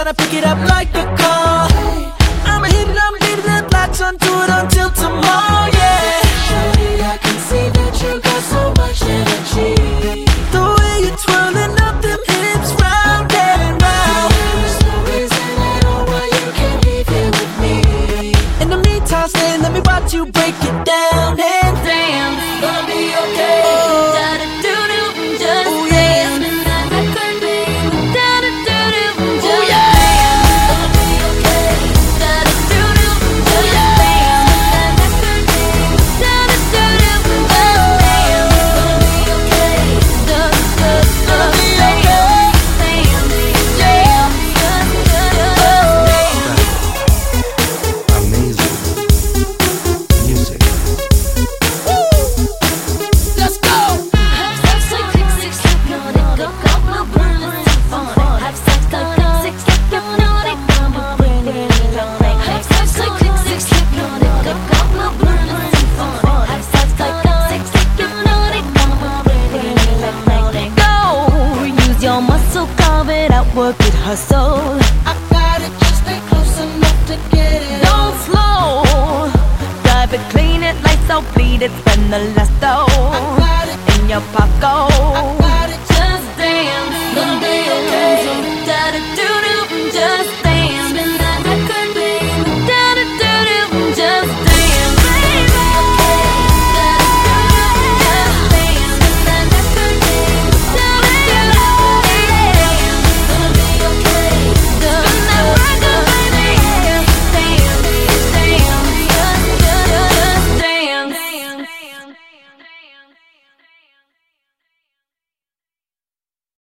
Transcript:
tryna pick it up like a call. I'ma hit it, I'm leaving the blocks on, do it until tomorrow, yeah. Shorty, I can see that you got so much energy. The way you're twirling up them hips round and round. There's no reason at all why you can't be here with me. In the meantime, stay, let me watch you break it down and Damn, gonna be okay. Da-da-doo-doo, just oh yeah. dance. Da-da-doo-doo, just Oh yeah. dance. Gonna be okay. Da-da-doo-doo, just dance. Da-da-doo-doo, just dance. Gonna be okay. Gonna be okay. Amazing music. Let's go. Work it, hustle. I got it, just stay close enough to get it. Don't slow. Drive it, clean it, lights out, bleed it, spend the last dough I got it. in your pocket.